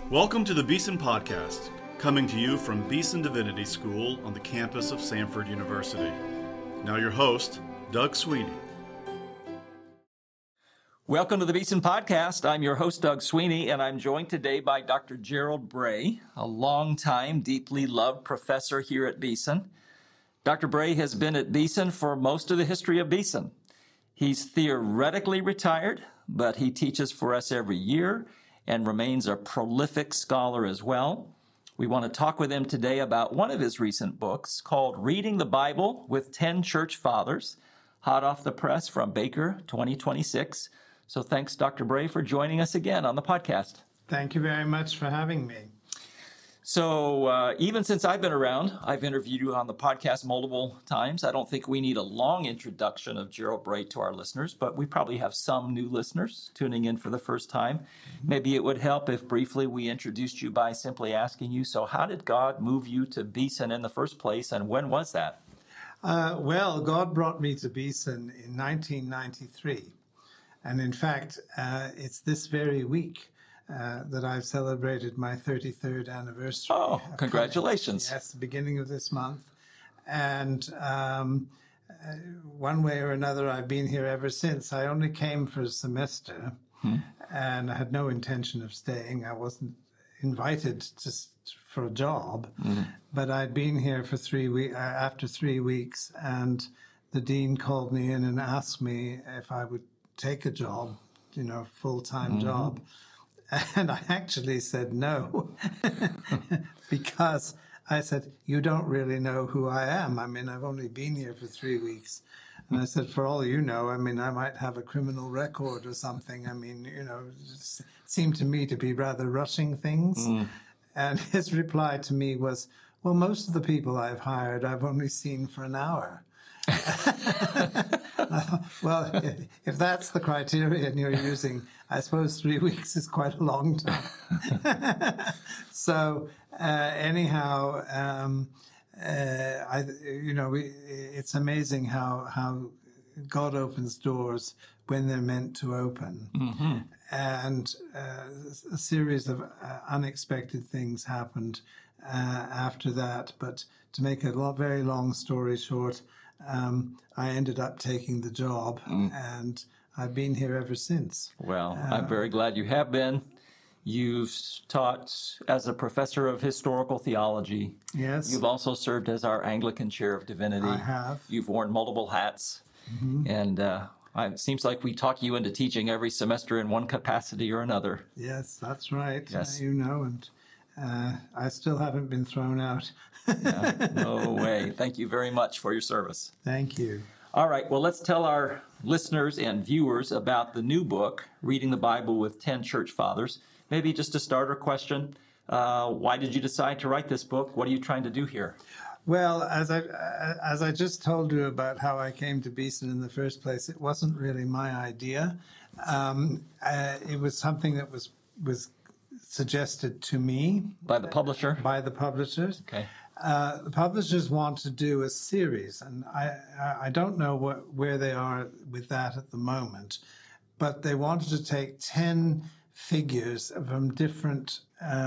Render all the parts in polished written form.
Welcome to the Beeson Podcast, coming to you from Beeson Divinity School on the campus of Samford University. Now your host, Doug Sweeney. Welcome to the Beeson Podcast. I'm your host, Doug Sweeney, and I'm joined today by Dr. Gerald Bray, a longtime, deeply loved professor here at Beeson. Dr. Bray has been at Beeson for most of the history of Beeson. He's theoretically retired, but he teaches for us every year and remains a prolific scholar as well. We want to talk with him today about one of his recent books called Reading the Bible with 10 Church Fathers, hot off the press from Baker 2026. So thanks, Dr. Bray, for joining us again on the podcast. Thank you very much for having me. So even since I've been around, I've interviewed you on the podcast multiple times. I don't think we need a long introduction of Gerald Bray to our listeners, but we probably have some new listeners tuning in for the first time. Maybe it would help if briefly we introduced you by simply asking you, so how did God move you to Beeson in the first place, and when was that? Well, God brought me to Beeson in 1993. And in fact, it's this very week that I've celebrated my 33rd anniversary. Oh, congratulations. Yes, the beginning of this month. And one way or another, I've been here ever since. I only came for a semester, and I had no intention of staying. I wasn't invited for a job, but I'd been here for 3 weeks. After 3 weeks, and the dean called me in and asked me if I would take a job, full-time job. And I actually said no, because I said, you don't really know who I am. I mean, I've only been here for 3 weeks. And I said, for all you know, I mean, I might have a criminal record or something. I mean, it seemed to me to be rather rushing things. And his reply to me was, well, most of the people I've hired, I've only seen for an hour. Well, if that's the criterion you're using, I suppose 3 weeks is quite a long time. So anyhow, it's amazing how God opens doors when they're meant to open. And a series of unexpected things happened after that. But to make a very long story short, I ended up taking the job, and I've been here ever since. Well, I'm very glad you have been. You've taught as a professor of historical theology. Yes. You've also served as our Anglican chair of divinity. I have. You've worn multiple hats. And it seems like we talk you into teaching every semester in one capacity or another. Yes, that's right. Yes. And I still haven't been thrown out. No way. Thank you very much for your service. Thank you. All right. Well, let's tell our listeners and viewers about the new book, Reading the Bible with 10 Church Fathers. Maybe just a starter question. Why did you decide to write this book? What are you trying to do here? Well, as I just told you about how I came to Beeson in the first place, it wasn't really my idea. It was something that was suggested to me By the publisher? By the publishers. Okay. The publishers want to do a series, and I don't know where they are with that at the moment, but they wanted to take 10 figures from different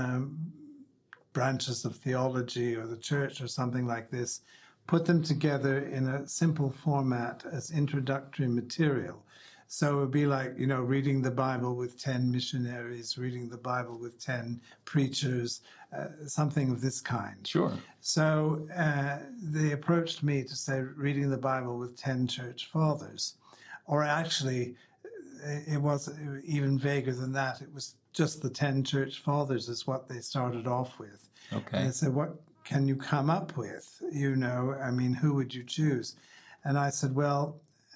branches of theology or the church or something like this, put them together in a simple format as introductory material. So it would be like, reading the Bible with 10 missionaries, reading the Bible with 10 preachers, something of this kind. Sure. So they approached me to say, reading the Bible with 10 church fathers. Or actually, it was even vaguer than that. It was just the 10 church fathers is what they started off with. Okay. And they said, what can you come up with? Who would you choose? And I said, well,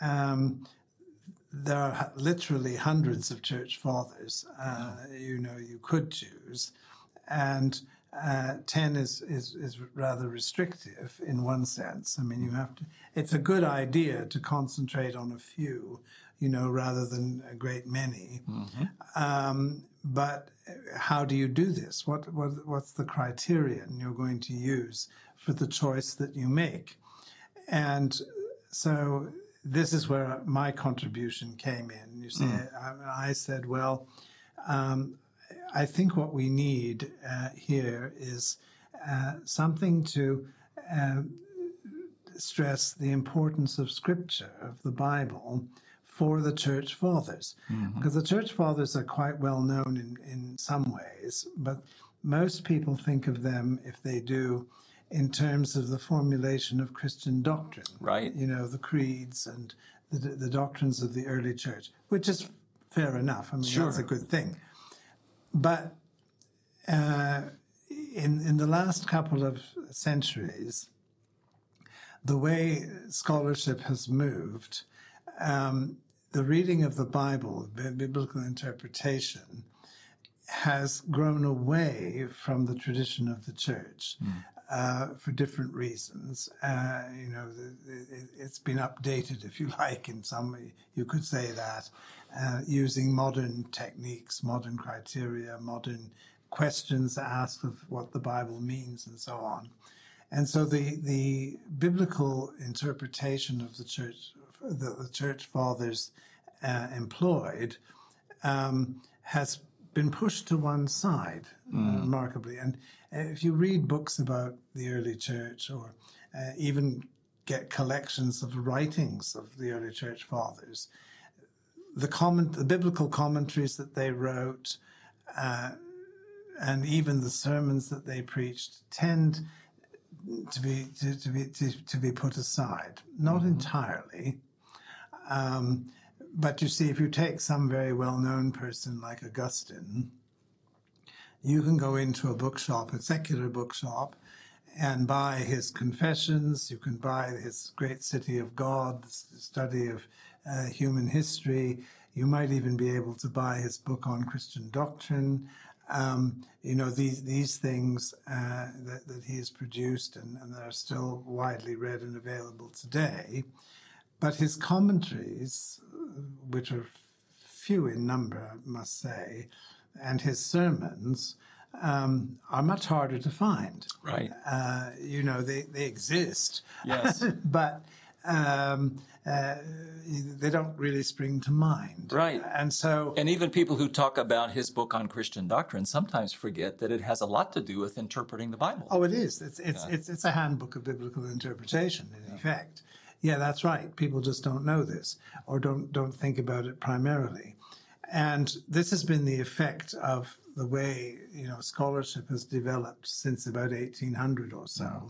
there are literally hundreds of church fathers, you could choose. And 10 is rather restrictive in one sense. I mean, it's a good idea to concentrate on a few, rather than a great many. But how do you do this? What's the criterion you're going to use for the choice that you make? And so this is where my contribution came in. You see, I said, well, I think what we need here is something to stress the importance of Scripture, of the Bible, for the Church Fathers. Because the Church Fathers are quite well known in some ways, but most people think of them, if they do, in terms of the formulation of Christian doctrine. Right. You know, the creeds and the doctrines of the early church, which is fair enough. I mean, Sure. That's a good thing. But in the last couple of centuries, the way scholarship has moved, the reading of the Bible, biblical interpretation, has grown away from the tradition of the church for different reasons. It's been updated, if you like, in some way, you could say that, using modern techniques, modern criteria, modern questions asked of what the Bible means, and so on. And so the biblical interpretation of the church fathers employed has been pushed to one side, remarkably. And if you read books about the early church, or even get collections of writings of the early church fathers, the biblical commentaries that they wrote, and even the sermons that they preached, tend to be put aside. Not entirely. But you see, if you take some very well-known person like Augustine, you can go into a bookshop, a secular bookshop, and buy his Confessions. You can buy his Great City of God, the study of human history. You might even be able to buy his book on Christian doctrine. These things that he has produced and are still widely read and available today. But his commentaries, which are few in number, I must say, and his sermons are much harder to find. Right. They exist. Yes. But they don't really spring to mind. Right. And even people who talk about his book on Christian doctrine sometimes forget that it has a lot to do with interpreting the Bible. Oh, it is. It's a handbook of biblical interpretation, in effect. Yeah, that's right. People just don't know this, or don't think about it primarily. And this has been the effect of the way, scholarship has developed since about 1800 or so.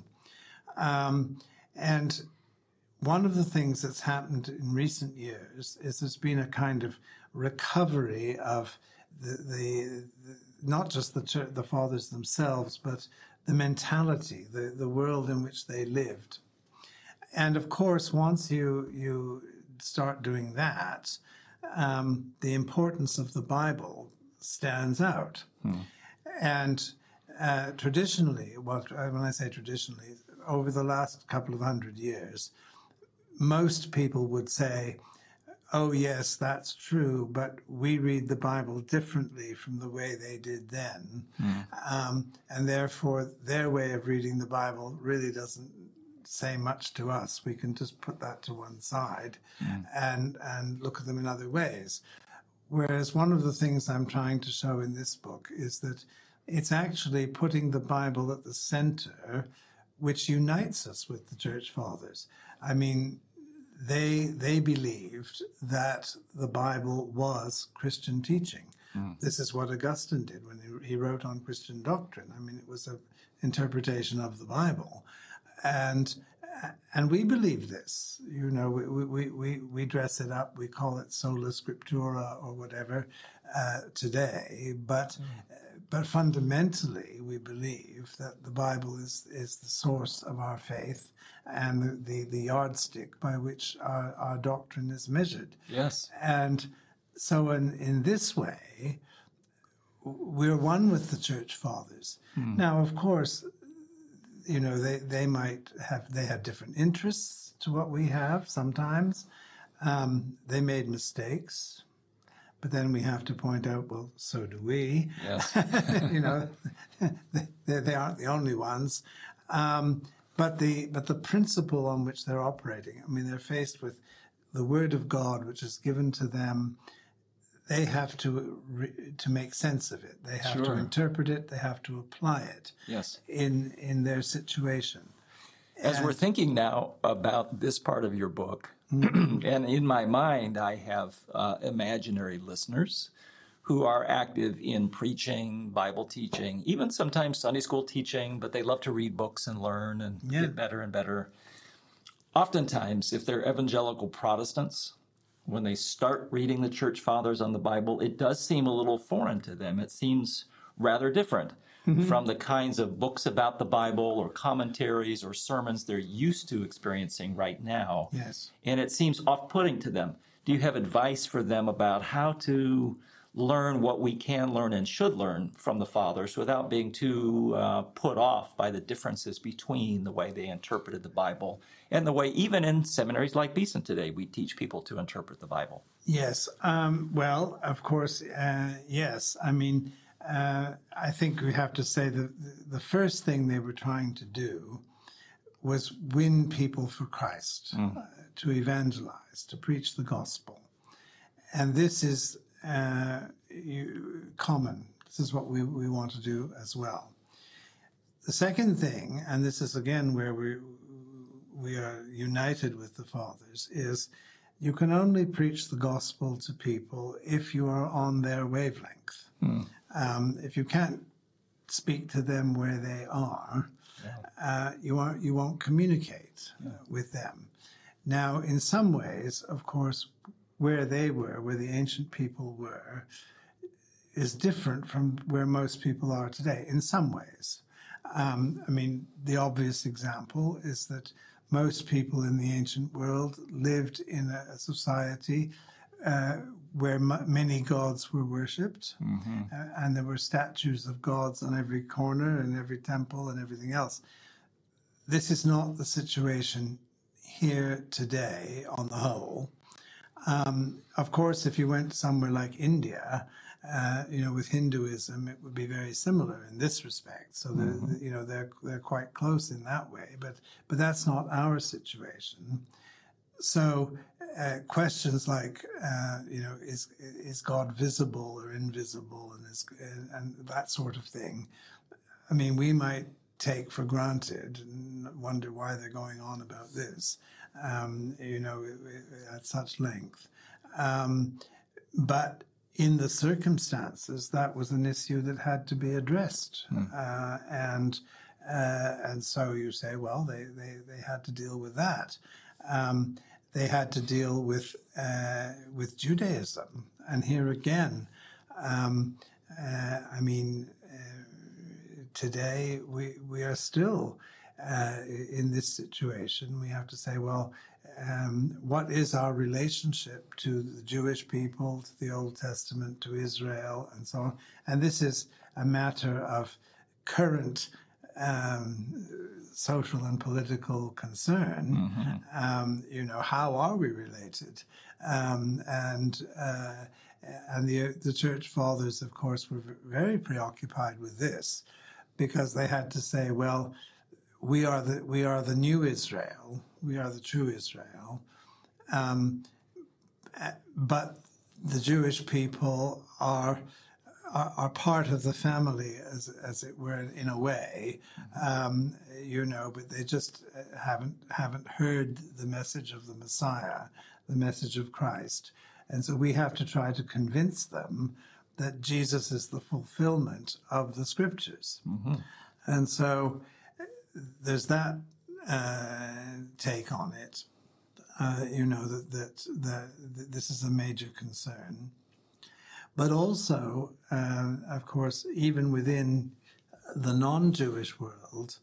And one of the things that's happened in recent years is there's been a kind of recovery of the not just the fathers themselves, but the mentality, the world in which they lived. And of course, once you start doing that, the importance of the Bible stands out. And traditionally, when I say traditionally, over the last couple of hundred years, most people would say, oh, yes, that's true, but we read the Bible differently from the way they did then. And therefore, their way of reading the Bible really doesn't say much to us. We can just put that to one side and look at them in other ways. Whereas one of the things I'm trying to show in this book is that it's actually putting the Bible at the center, which unites us with the Church Fathers. I mean, they believed that the Bible was Christian teaching. This is what Augustine did when he wrote on Christian doctrine. I mean, it was an interpretation of the Bible. And we believe this, we dress it up, we call it sola scriptura or whatever today, but fundamentally we believe that the Bible is the source of our faith and the yardstick by which our doctrine is measured. Yes. And so in this way, we're one with the Church Fathers. Now, of course, they had different interests to what we have sometimes. They made mistakes, but then we have to point out, well, so do we. Yes. They aren't the only ones. But the principle on which they're operating, I mean, they're faced with the Word of God, which is given to them they have to make sense of it. They have to interpret it. They have to apply it. Yes. In their situation. As we're thinking now about this part of your book, and in my mind, I have imaginary listeners who are active in preaching, Bible teaching, even sometimes Sunday school teaching, but they love to read books and learn and get better and better. Oftentimes, if they're evangelical Protestants, when they start reading the church fathers on the Bible, it does seem a little foreign to them. It seems rather different from the kinds of books about the Bible or commentaries or sermons they're used to experiencing right now. Yes. And it seems off-putting to them. Do you have advice for them about how to learn what we can learn and should learn from the fathers without being too put off by the differences between the way they interpreted the Bible and the way, even in seminaries like Beeson today, we teach people to interpret the Bible? Yes. Well, of course, yes. I mean, I think we have to say that the first thing they were trying to do was win people for Christ, to evangelize, to preach the gospel. And this is common. This is what we want to do as well. The second thing, and this is again where we are united with the fathers, is you can only preach the gospel to people if you are on their wavelength. If you can't speak to them where they are, you won't communicate with them. Now, in some ways, of course, where they were, where the ancient people were, is different from where most people are today, in some ways. I mean, the obvious example is that most people in the ancient world lived in a society where many gods were worshipped, and there were statues of gods on every corner and every temple and everything else. This is not the situation here today on the whole. Of course, if you went somewhere like India, with Hinduism, it would be very similar in this respect. So they're quite close in that way, but that's not our situation. So questions like is God visible or invisible, and that sort of thing. I mean, we might take for granted and wonder why they're going on about this, at such length. But in the circumstances, that was an issue that had to be addressed. And so you say, well, they had to deal with that. They had to deal with Judaism. And here again, today we are still in this situation. We have to say, well, what is our relationship to the Jewish people, to the Old Testament, to Israel, and so on? And this is a matter of current social and political concern. How are we related? And the church fathers, of course, were very preoccupied with this, because they had to say, well, we are the new Israel. We are the true Israel. But the Jewish people are part of the family, as it were, in a way, but they just haven't heard the message of the Messiah, the message of Christ. And so we have to try to convince them that Jesus is the fulfillment of the Scriptures. And so there's that take on it, that this is a major concern. But also, of course, even within the non-Jewish world,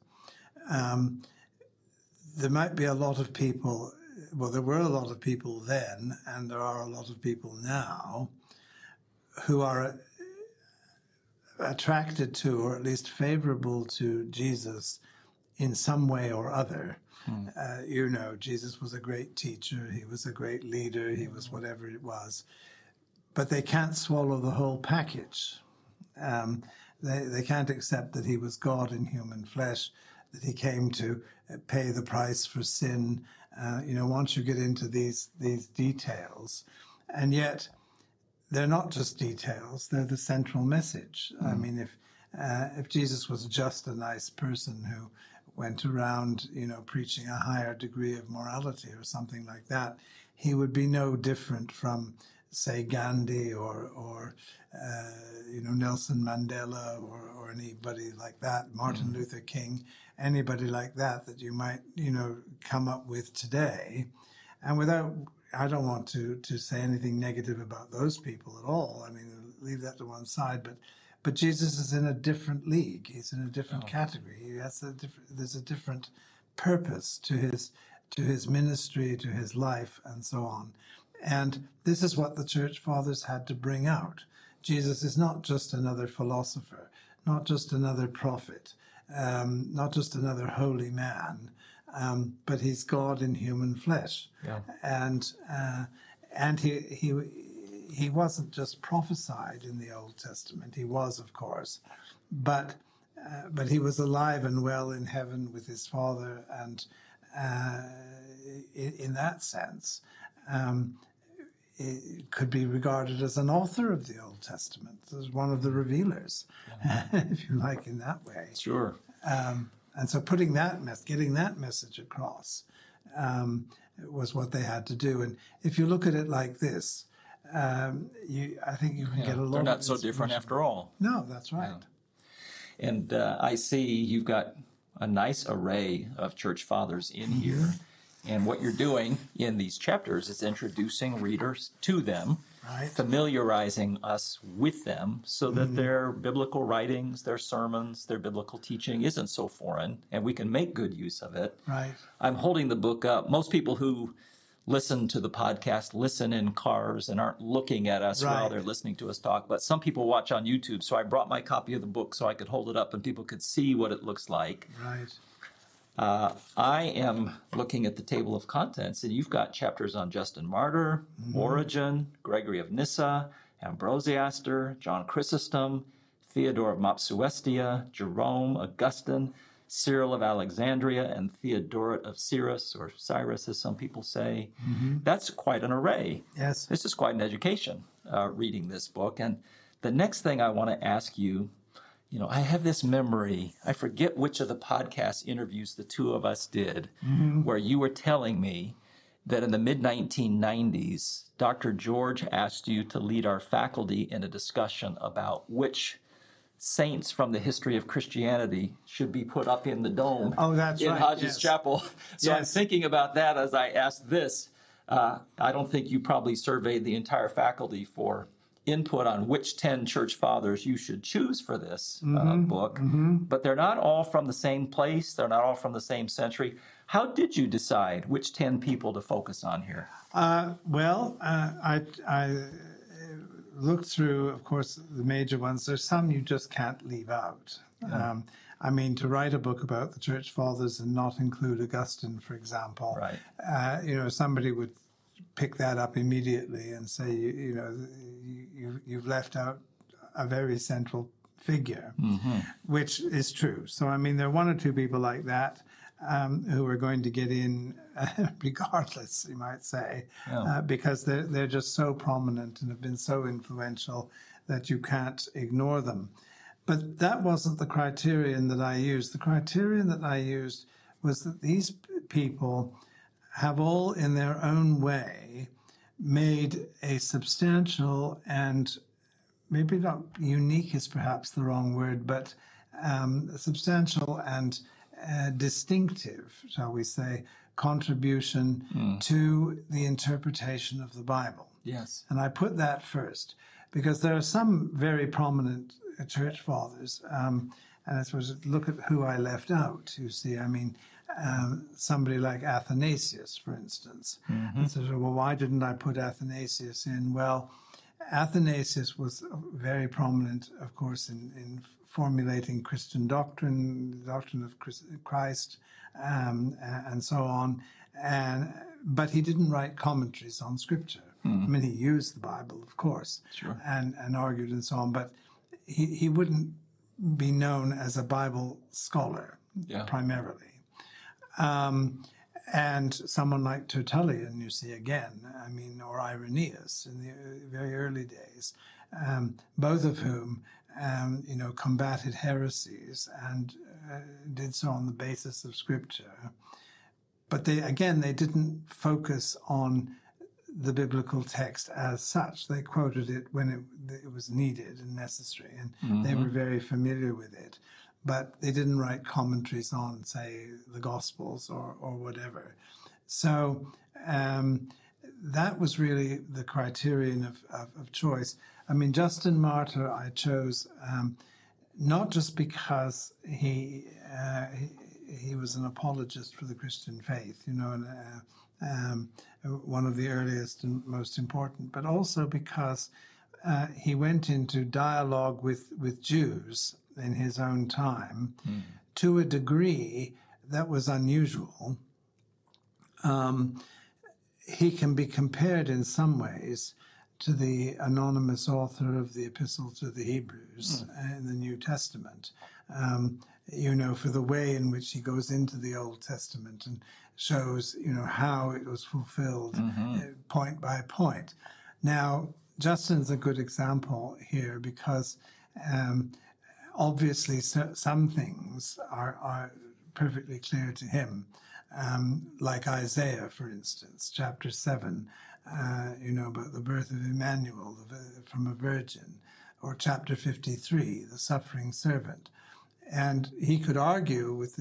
there might be a lot of people, well, there were a lot of people then, and there are a lot of people now, who are attracted to, or at least favorable to, Jesus in some way or other. Jesus was a great teacher, he was a great leader, he was whatever it was. But they can't swallow the whole package. They can't accept that he was God in human flesh, that he came to pay the price for sin. Once you get into these details, and yet they're not just details, they're the central message. I mean, if Jesus was just a nice person who went around, preaching a higher degree of morality or something like that, he would be no different from, say, Gandhi or Nelson Mandela or anybody like that, Martin Luther King, anybody like that you might, come up with today. And I don't want to say anything negative about those people at all. I mean, leave that to one side, but Jesus is in a different league. He's in a different category. There's a different purpose to his ministry, to his life, and so on. And this is what the church fathers had to bring out. Jesus is not just another philosopher, not just another prophet, not just another holy man, but he's God in human flesh. Yeah. And he wasn't just prophesied in the Old Testament. He was, of course, but he was alive and well in heaven with his Father, and in that sense, it could be regarded as an author of the Old Testament, as one of the revealers, if you like, in that way. Sure. And so getting that message across was what they had to do. And if you look at it like this, I think you can get a lot. They're not so different after all. No, that's right. Yeah. And I see you've got a nice array of church fathers in here. And what you're doing in these chapters is introducing readers to them, right, familiarizing us with them so that their biblical writings, their sermons, their biblical teaching isn't so foreign, and we can make good use of it. Right. I'm holding the book up. Most people who listen to the podcast listen in cars and aren't looking at us while they're listening to us talk, but some people watch on YouTube, so I brought my copy of the book so I could hold it up and people could see what it looks like. Right. I am looking at the table of contents, and you've got chapters on Justin Martyr, Origen, Gregory of Nyssa, Ambrosiaster, John Chrysostom, Theodore of Mopsuestia, Jerome, Augustine, Cyril of Alexandria, and Theodoret of Cyrus, or Cyrus as some people say. That's quite an array. Yes. This is quite an education, reading this book. And the next thing I want to ask you, I have this memory. I forget which of the podcast interviews the two of us did, where you were telling me that in the mid-1990s, Dr. George asked you to lead our faculty in a discussion about which saints from the history of Christianity should be put up in the dome in Hodges Chapel. So I'm thinking about that as I asked this. I don't think you probably surveyed the entire faculty for input on which 10 church fathers you should choose for this book, but they're not all from the same place. They're not all from the same century. How did you decide which 10 people to focus on here? I looked through, of course, the major ones. There's some you just can't leave out. Yeah. To write a book about the church fathers and not include Augustine, for example, somebody would pick that up immediately and say, you've left out a very central figure, which is true. So, there are one or two people like that who are going to get in regardless, you might say, because they're just so prominent and have been so influential that you can't ignore them. But that wasn't the criterion that I used. The criterion that I used was that these people have all in their own way made a substantial and maybe not unique is perhaps the wrong word, but substantial and distinctive, shall we say, contribution to the interpretation of the Bible. Yes. And I put that first because there are some very prominent church fathers, and I suppose look at who I left out, you see. Somebody like Athanasius, for instance. And so, well, why didn't I put Athanasius in? Well, Athanasius was very prominent, of course, in formulating Christian doctrine, the doctrine of Christ, and so on. But he didn't write commentaries on Scripture. He used the Bible, of course, and argued and so on, but he wouldn't be known as a Bible scholar primarily. And someone like Tertullian, you see again, or Irenaeus in the very early days, both of whom, combated heresies and did so on the basis of Scripture. But they didn't focus on the biblical text as such. They quoted it when it was needed and necessary, and they were very familiar with it. But they didn't write commentaries on, say, the Gospels or whatever. So that was really the criterion of choice. Justin Martyr I chose not just because he was an apologist for the Christian faith, and one of the earliest and most important, but also because he went into dialogue with Jews in his own time to a degree that was unusual. He can be compared in some ways to the anonymous author of the Epistle to the Hebrews in the New Testament, for the way in which he goes into the Old Testament and shows, how it was fulfilled point by point. Now, Justin's a good example here because obviously some things are perfectly clear to him, like Isaiah, for instance, chapter 7, about the birth of Emmanuel from a virgin, or chapter 53, the suffering servant. And he could argue with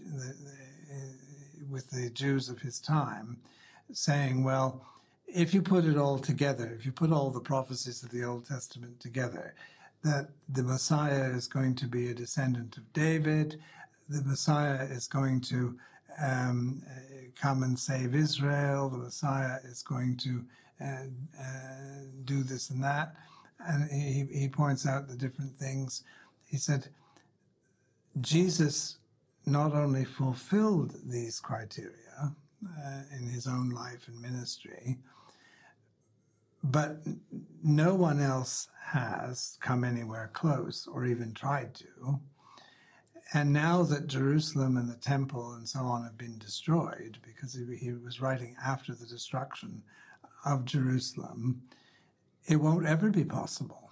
the Jews of his time, saying, well, if you put it all together, if you put all the prophecies of the Old Testament together, that the Messiah is going to be a descendant of David, the Messiah is going to come and save Israel, the Messiah is going to do this and that. And he points out the different things. He said, Jesus not only fulfilled these criteria in his own life and ministry, but no one else has come anywhere close or even tried to. And now that Jerusalem and the temple and so on have been destroyed, because he was writing after the destruction of Jerusalem, it won't ever be possible.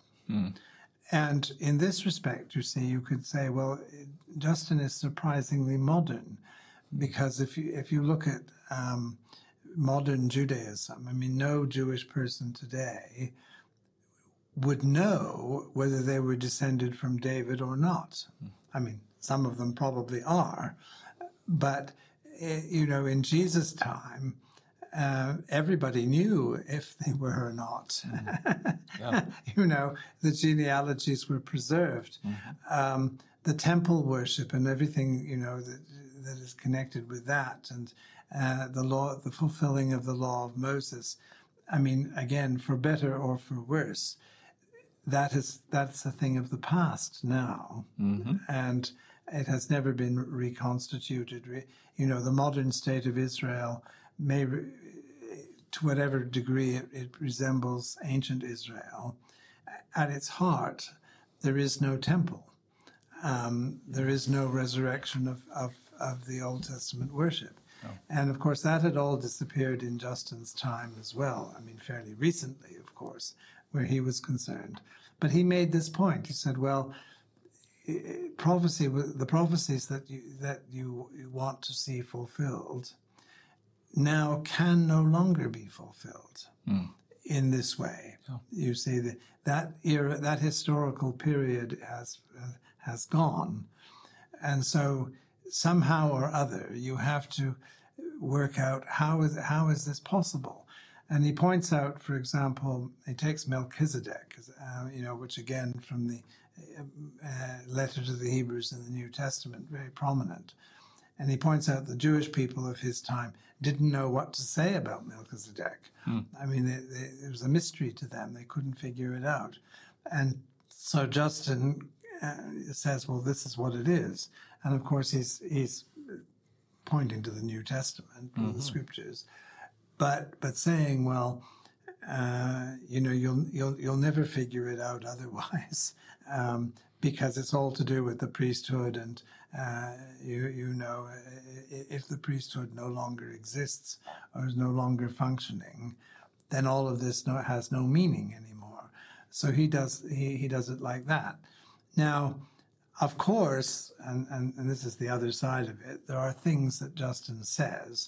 And in this respect, you see, you could say, well, Justin is surprisingly modern, because if you look at modern Judaism, no Jewish person today would know whether they were descended from David or not. Some of them probably are, but, in Jesus' time, everybody knew if they were or not. Yeah. The genealogies were preserved. The temple worship and everything, that is connected with that, and the fulfilling of the law of Moses. Again, for better or for worse, that's a thing of the past now, and it has never been reconstituted. The modern state of Israel may, to whatever degree it resembles ancient Israel, at its heart, there is no temple. There is no resurrection of the Old Testament worship. Oh. And of course, that had all disappeared in Justin's time as well. Fairly recently, of course, where he was concerned. But he made this point. He said, well, the prophecies that you want to see fulfilled now can no longer be fulfilled in this way. Oh. You see, that era, that historical period has gone. And so somehow or other, you have to work out how is this possible. And he points out, for example, he takes Melchizedek, which again from the letter to the Hebrews in the New Testament, very prominent. And he points out the Jewish people of his time didn't know what to say about Melchizedek. It was a mystery to them. They couldn't figure it out. And so Justin says, well, this is what it is. And of course, he's pointing to the New Testament, the Scriptures, but saying, well, you'll never figure it out otherwise, because it's all to do with the priesthood, and if the priesthood no longer exists or is no longer functioning, then all of this has no meaning anymore. So he does it like that. Now, of course, and this is the other side of it, there are things that Justin says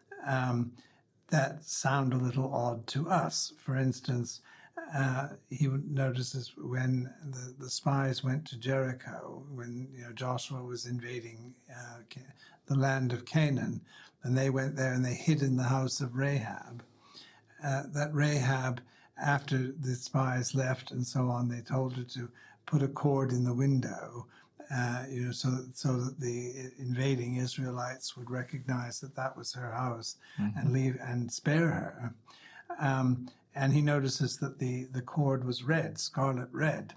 that sound a little odd to us. For instance, he notices when the spies went to Jericho, when Joshua was invading the land of Canaan, and they went there and they hid in the house of Rahab. That Rahab, after the spies left and so on, they told her to put a cord in the window, so that the invading Israelites would recognize that was her house and leave and spare her. And he notices that the cord was red, scarlet red.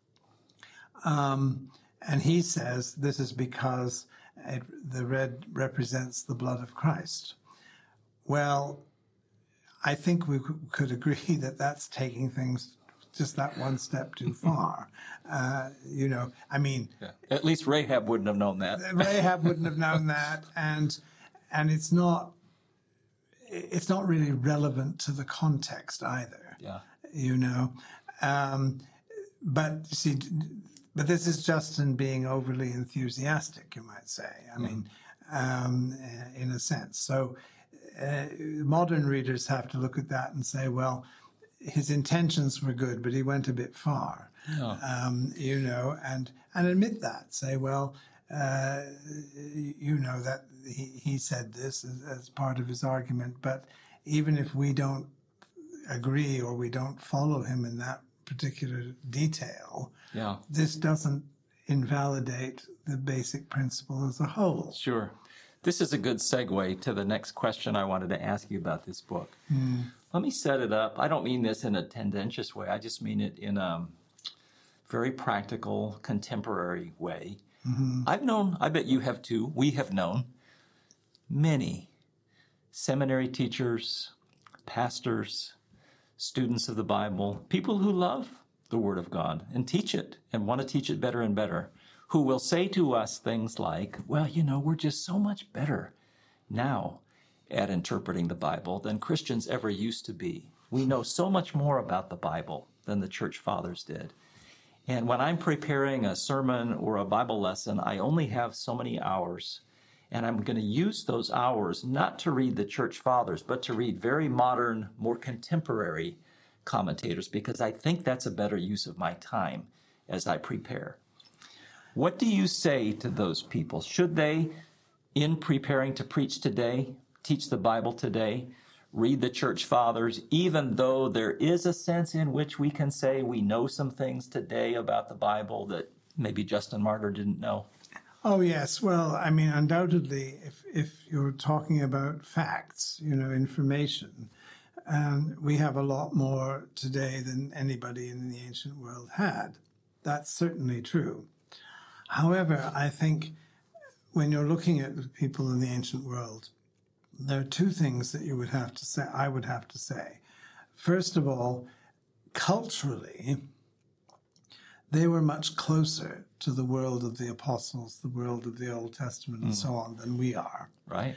And he says this is because the red represents the blood of Christ. Well, I think we could agree that that's taking things just that one step too far. At least Rahab wouldn't have known that. Rahab wouldn't have known that, and it's not really relevant to the context either. Yeah. But this is Justin being overly enthusiastic, you might say. In a sense. So modern readers have to look at that and say, well, his intentions were good, but he went a bit far. Yeah. And admit that. Say, well, that he said this as part of his argument, but even if we don't agree or we don't follow him in that particular detail, this doesn't invalidate the basic principle as a whole. Sure. This is a good segue to the next question I wanted to ask you about this book. Let me set it up. I don't mean this in a tendentious way. I just mean it in a very practical, contemporary way. I've known, I bet you have too, we have known many seminary teachers, pastors, students of the Bible, people who love the Word of God and teach it and want to teach it better and better, who will say to us things like, well, we're just so much better now at interpreting the Bible than Christians ever used to be. We know so much more about the Bible than the church fathers did. And when I'm preparing a sermon or a Bible lesson, I only have so many hours. And I'm going to use those hours not to read the church fathers, but to read very modern, more contemporary commentators, because I think that's a better use of my time as I prepare. What do you say to those people? Should they, in preparing to preach today, teach the Bible today, read the church fathers, even though there is a sense in which we can say we know some things today about the Bible that maybe Justin Martyr didn't know? Oh, yes. Well, undoubtedly, if you're talking about facts, information, we have a lot more today than anybody in the ancient world had. That's certainly true. However, I think when you're looking at people in the ancient world, there are two things that you would have to say, I would have to say. First of all, culturally, they were much closer to the world of the apostles, the world of the Old Testament, and so on, than we are. Right.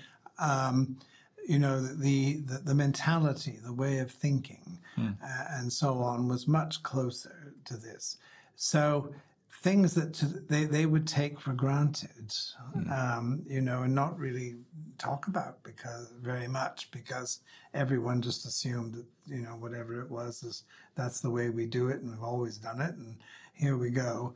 The mentality, the way of thinking, and so on, was much closer to this. So things that they would take for granted, and not really talk about very much because everyone just assumed that, whatever it was, that's the way we do it, and we've always done it, and here we go.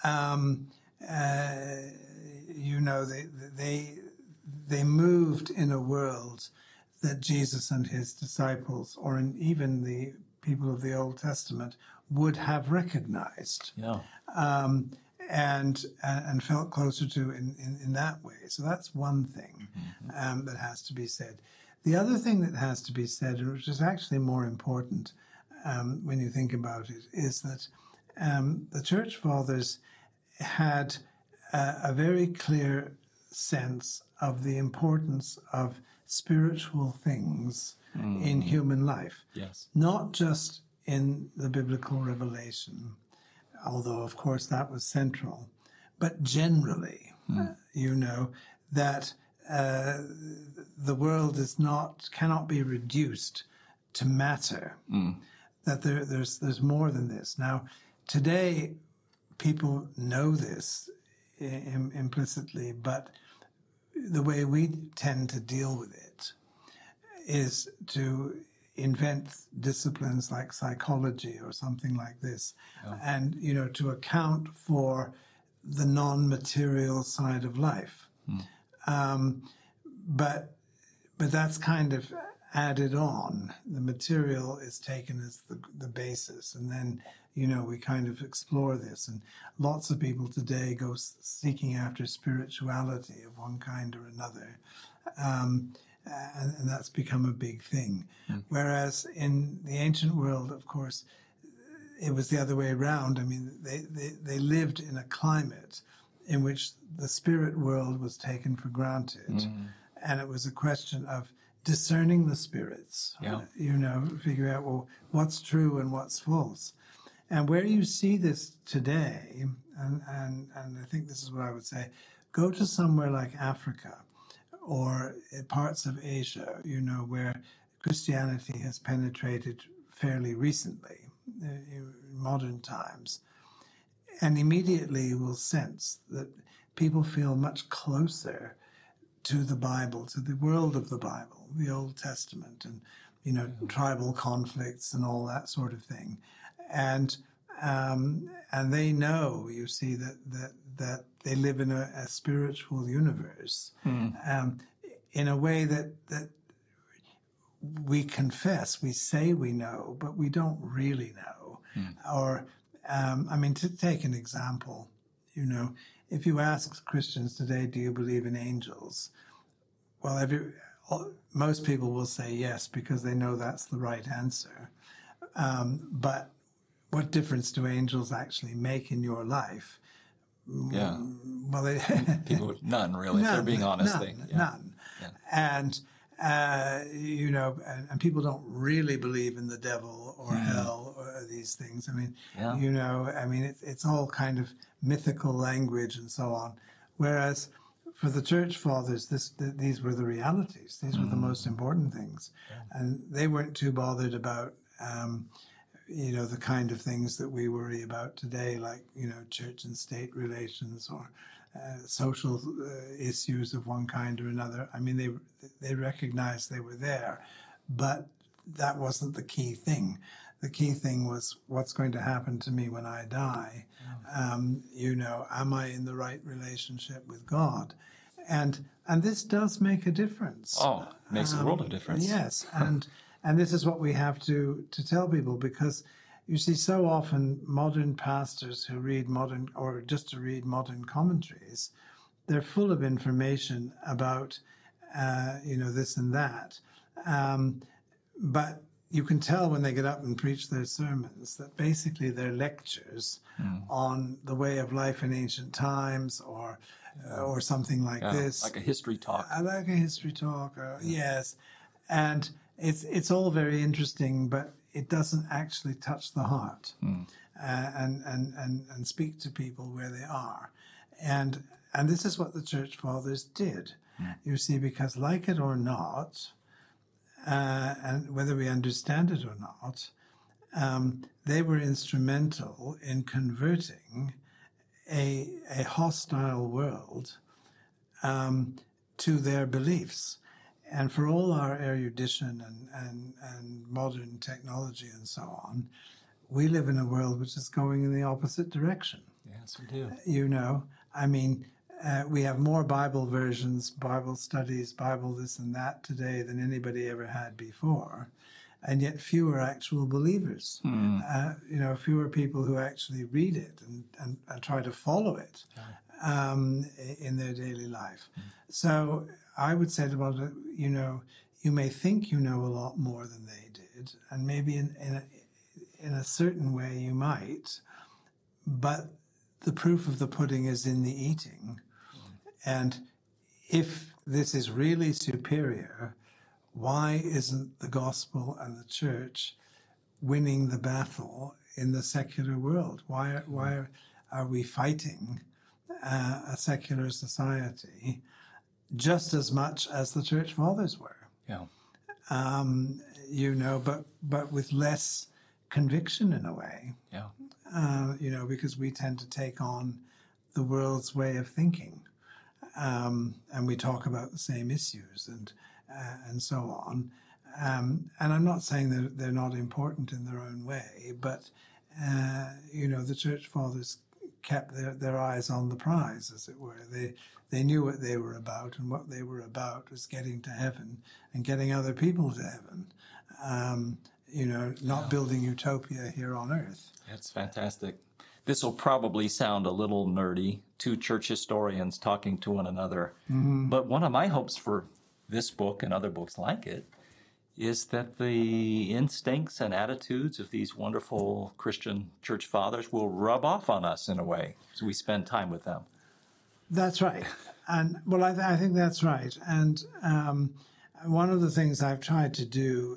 They moved in a world that Jesus and his disciples, or even the people of the Old Testament, would have recognized. Yeah. And felt closer to in that way. So that's one thing that has to be said. The other thing that has to be said, which is actually more important when you think about it, is that the Church Fathers had a very clear sense of the importance of spiritual things in human life. Yes. Not just in the biblical revelation, although of course that was central, but generally, that the world cannot be reduced to matter, that there's more than this. Now, today, people know this implicitly, but the way we tend to deal with it is to invent disciplines like psychology or something like this, and to account for the non-material side of life. But that's kind of added on. The material is taken as the basis, and then we kind of explore this. And lots of people today go seeking after spirituality of one kind or another, and that's become a big thing. Whereas in the ancient world, of course, it was the other way around. I mean, they lived in a climate in which the spirit world was taken for granted, and it was a question of discerning the spirits, figure out, well, what's true and what's false. And where you see this today, and I think this is what I would say, go to somewhere like Africa or parts of Asia, where Christianity has penetrated fairly recently, in modern times, and immediately you will sense that people feel much closer to the Bible, to the world of the Bible, the Old Testament, and tribal conflicts and all that sort of thing, and they know, you see, that they live in a spiritual universe, in a way that we confess, we say we know, but we don't really know. Or, to take an example, if you ask Christians today, do you believe in angels? Well, most people will say yes, because they know that's the right answer. But what difference do angels actually make in your life? Yeah. Well, people, none really. If they're being honest, none. Yeah. And people don't really believe in the devil or hell or these things. I mean, it's all kind of mythical language and so on. Whereas for the church fathers, these were the realities. These were the most important things. And they weren't too bothered about, the kind of things that we worry about today, like, church and state relations or social issues of one kind or another. I mean, they recognized they were there, but that wasn't the key thing. The key thing was, what's going to happen to me when I die? Am I in the right relationship with God? And this does make a difference. Oh, it makes a world of difference. Yes, and this is what we have to tell people, because you see, so often modern pastors who read modern commentaries, they're full of information about, this and that. But you can tell when they get up and preach their sermons that basically they're lectures on the way of life in ancient times or something like this. Like a history talk. Like a history talk, yes. And it's all very interesting, but it doesn't actually touch the heart and speak to people where they are. And this is what the church fathers did, you see, because like it or not, and whether we understand it or not, they were instrumental in converting a hostile world to their beliefs. And for all our erudition and modern technology and so on, we live in a world which is going in the opposite direction. Yes, we do. We have more Bible versions, Bible studies, Bible this and that today than anybody ever had before. And yet fewer actual believers, fewer people who actually read it and try to follow it in their daily life. So I would say about it, you may think you know a lot more than they did, and maybe in a certain way you might, but the proof of the pudding is in the eating. And if this is really superior, why isn't the gospel and the church winning the battle in the secular world? Why are we fighting a secular society just as much as the church fathers were? Yeah. But with less conviction in a way. Yeah. Because we tend to take on the world's way of thinking, and we talk about the same issues and so on. And I'm not saying that they're not important in their own way, but the church fathers kept their eyes on the prize, as it were. They knew what they were about, and what they were about was getting to heaven and getting other people to heaven. Not building utopia here on earth. That's fantastic. This will probably sound a little nerdy, two church historians talking to one another. Mm-hmm. But one of my hopes for this book and other books like it is that the instincts and attitudes of these wonderful Christian church fathers will rub off on us in a way as we spend time with them. That's right. And I think that's right. And one of the things I've tried to do,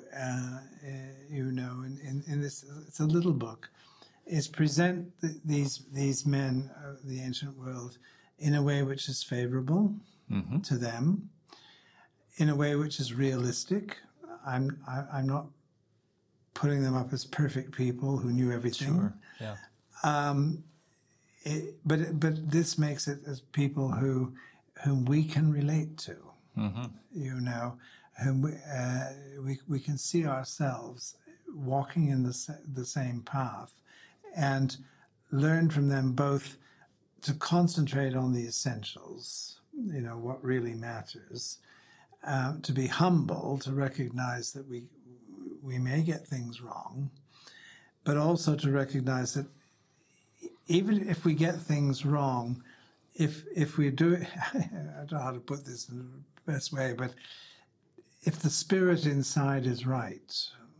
in this, it's a little book, is present these men of the ancient world in a way which is favorable mm-hmm. to them, in a way which is realistic. I'm not putting them up as perfect people who knew everything. Sure. Yeah. But this makes it as people whom we can relate to. Mm-hmm. Whom we can see ourselves walking in the same path, and learn from them both to concentrate on the essentials, what really matters, to be humble, to recognize that we may get things wrong, but also to recognize that even if we get things wrong, if we do it, I don't know how to put this in the best way, but if the spirit inside is right,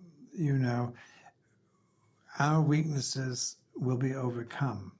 our weaknesses will be overcome.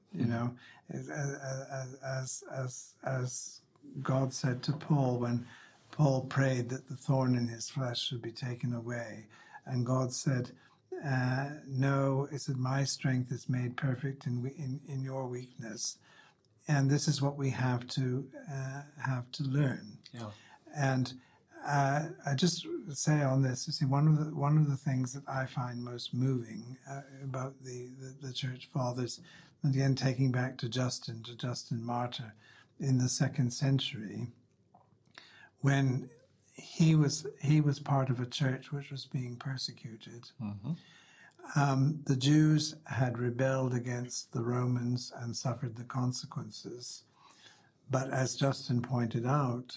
As God said to Paul when Paul prayed that the thorn in his flesh should be taken away, and God said, "No, it said my strength is made perfect in your weakness," and this is what we have to learn. Yeah. And I just say on this, you see, one of the things that I find most moving about the church fathers, and again taking back to Justin Martyr in the 2nd century, when he was part of a church which was being persecuted. Mm-hmm. The Jews had rebelled against the Romans and suffered the consequences. But as Justin pointed out,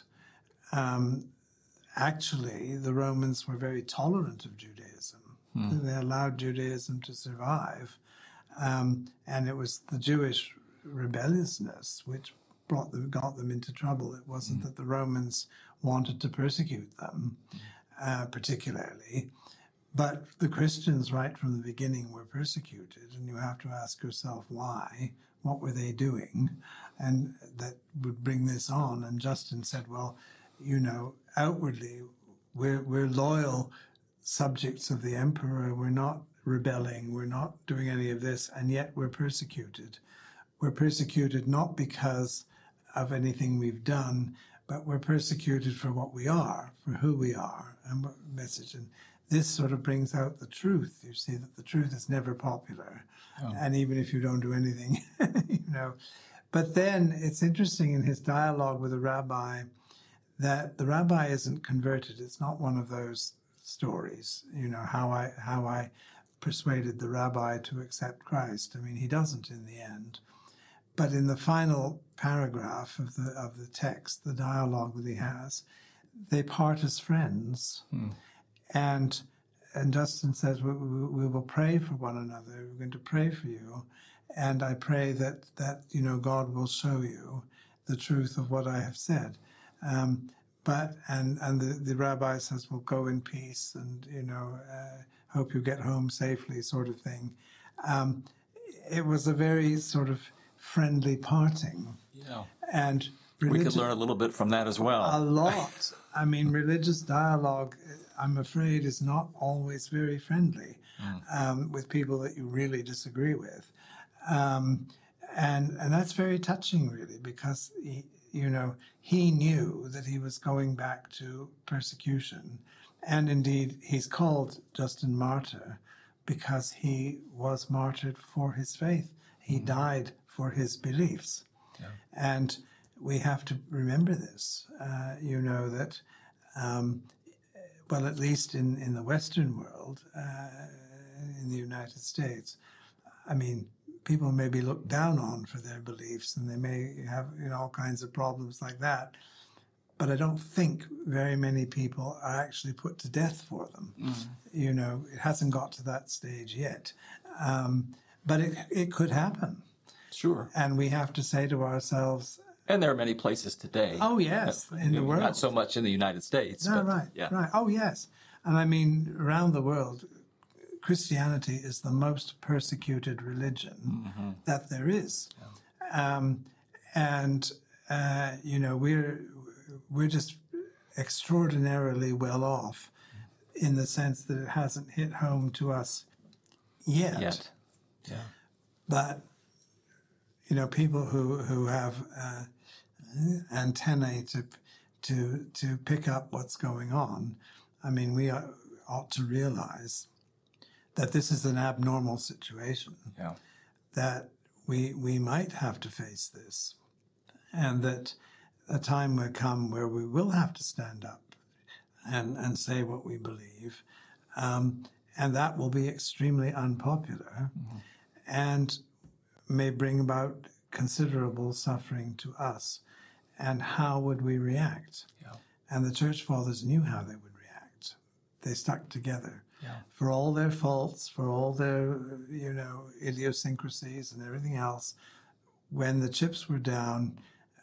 actually, the Romans were very tolerant of Judaism. They allowed Judaism to survive. And it was the Jewish rebelliousness which got them into trouble. It wasn't that the Romans wanted to persecute them, particularly. But the Christians, right from the beginning, were persecuted. And you have to ask yourself why. What were they doing? And that would bring this on. And Justin said, well, outwardly, we're loyal subjects of the emperor. We're not rebelling. We're not doing any of this, and yet we're persecuted. We're persecuted not because of anything we've done, but we're persecuted for what we are, for who we are, and what message. And this sort of brings out the truth. You see that the truth is never popular, and even if you don't do anything, But then it's interesting in his dialogue with the rabbi that the rabbi isn't converted. It's not one of those stories, how I persuaded the rabbi to accept Christ. I mean, he doesn't in the end. But in the final paragraph of the text, the dialogue that he has, they part as friends. And Justin says, we will pray for one another. We're going to pray for you. And I pray that God will show you the truth of what I have said. But the rabbi says, well, go in peace and, hope you get home safely, sort of thing. It was a very sort of friendly parting. Yeah. And we could learn a little bit from that as well. A lot. I mean, religious dialogue, I'm afraid, is not always very friendly with people that you really disagree with. And that's very touching, really, because he knew that he was going back to persecution. And indeed, he's called Justin Martyr because he was martyred for his faith. He died for his beliefs. Yeah. And we have to remember this, that, well, at least in the Western world, in the United States, I mean, people may be looked down on for their beliefs, and they may have all kinds of problems like that. But I don't think very many people are actually put to death for them. It hasn't got to that stage yet. But it could happen. Sure. And we have to say to ourselves... And there are many places today. Oh, yes, in the world. Not so much in the United States. No, but, right, yeah. right. Oh, yes. And I mean, around the world, Christianity is the most persecuted religion that there is. Yeah. We're just extraordinarily well off in the sense that it hasn't hit home to us yet. Yeah. But, people who have antennae to pick up what's going on, I mean, we ought to realize that this is an abnormal situation, that we might have to face this, and that a time will come where we will have to stand up and say what we believe, and that will be extremely unpopular and may bring about considerable suffering to us. And how would we react? Yeah. And the Church Fathers knew how they would react. They stuck together. Yeah. For all their faults, for all their, idiosyncrasies and everything else, when the chips were down,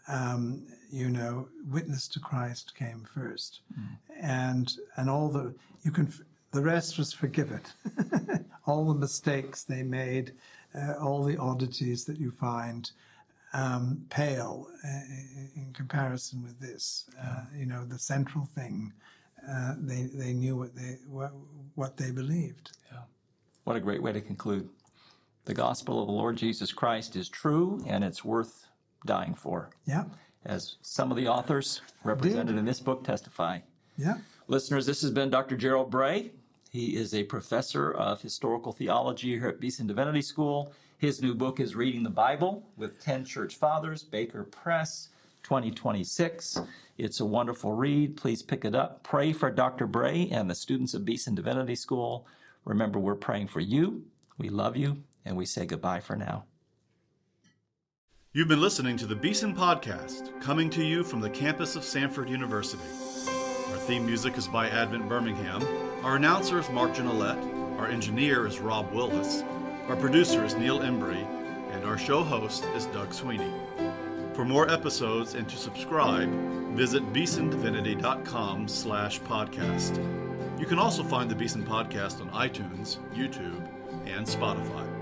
witness to Christ came first. And all the rest was forgiven. All the mistakes they made, all the oddities that you find, pale in comparison with this. The central thing. They knew what they believed. Yeah. What a great way to conclude. The gospel of the Lord Jesus Christ is true, and it's worth dying for. Yeah. As some of the authors represented in this book testify. Yeah. Listeners, this has been Dr. Gerald Bray. He is a professor of historical theology here at Beeson Divinity School. His new book is Reading the Bible with 10 Church Fathers, Baker Press, 2026. It's a wonderful read. Please pick it up. Pray for Dr. Bray and the students of Beeson Divinity School. Remember, we're praying for you. We love you, and we say goodbye for now. You've been listening to the Beeson Podcast, coming to you from the campus of Samford University. Our theme music is by Advent Birmingham. Our announcer is Mark Janalette. Our engineer is Rob Willis. Our producer is Neil Embry. And our show host is Doug Sweeney. For more episodes and to subscribe, visit beesondivinity.com/podcast. You can also find the Beeson Podcast on iTunes, YouTube, and Spotify.